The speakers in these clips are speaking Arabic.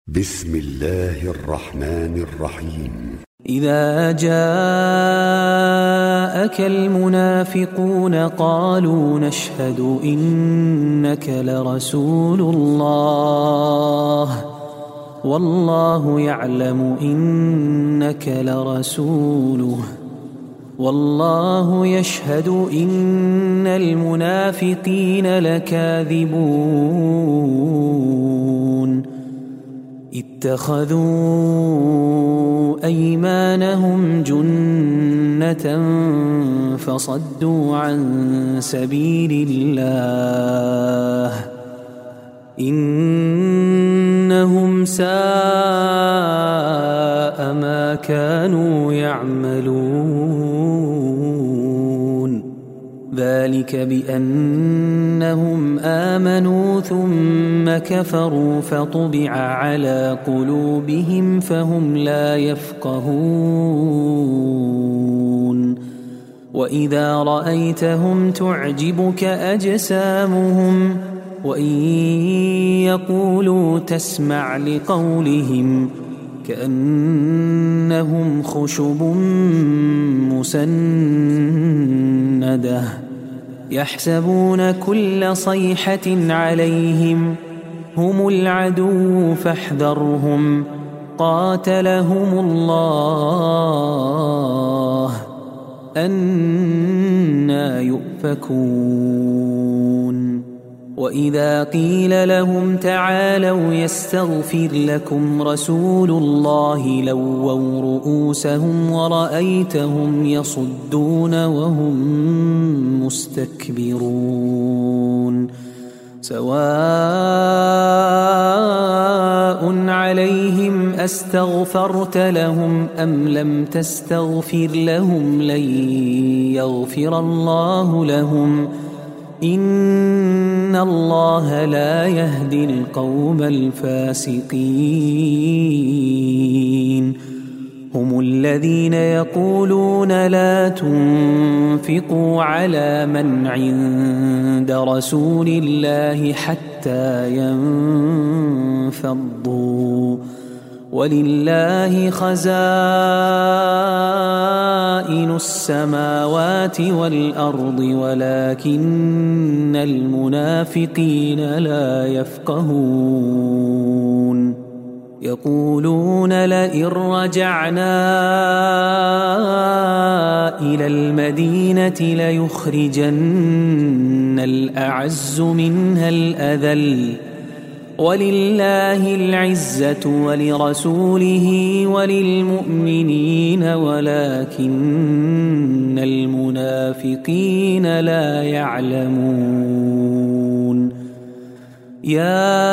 بسم الله الرحمن الرحيم. إذا جاءك المنافقون قالوا نشهد إنك لرسول الله والله يعلم إنك لرسوله والله يشهد إن المنافقين لكاذبون اتخذوا أيمانهم جنة فصدوا عن سبيل الله إنهم ساء ما كانوا يعملون ذلك بأنهم آمنوا ثم كفروا فطبع على قلوبهم فهم لا يفقهون وإذا رأيتهم تعجبك أجسامهم وإن يقولوا تسمع لقولهم كأنهم خشب مسندة يحسبون كل صيحة عليهم هم العدو فاحذرهم قاتلهم الله أنى يؤفكون وإذا قيل لهم تعالوا يستغفر لكم رسول الله لووا رؤوسهم ورأيتهم يصدون وهم مستكبرون سواء عليهم أستغفرت لهم أم لم تستغفر لهم لن يغفر الله لهم إن الله لا يهدي القوم الفاسقين هم الذين يقولون لا تنفقوا على من عند رسول الله حتى ينفضوا ولله خزائن السماوات والأرض ولكن المنافقين لا يفقهون يقولون لئن رجعنا إلى المدينة ليخرجن الأعز منها الأذل ولله العزة ولرسوله وللمؤمنين ولكن المنافقين لا يعلمون يا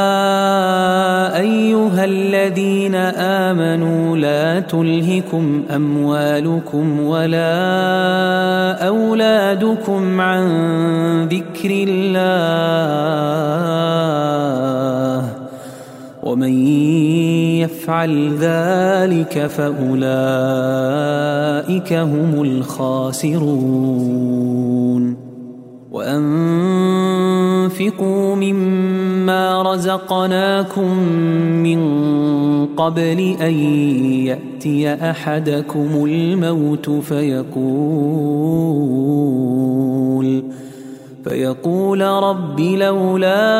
أيها الذين آمنوا لا تلهكم أموالكم ولا أولادكم عن ذكر الله ومن يفعل ذلك فأولئك هم الخاسرون وأنفقوا مما رزقناكم من قبل أن يأتي أحدكم الموت فيقول رب لولا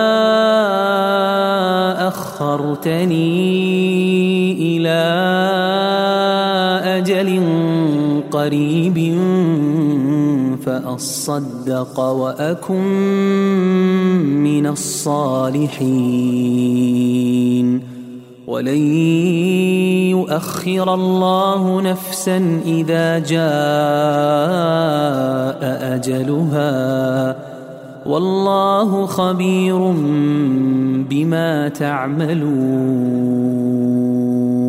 أخرتني إلى أجل قريب فأصدق وأكن من الصالحين ولن يؤخر الله نفسا إذا جاء أجلها والله خبير بما تعملون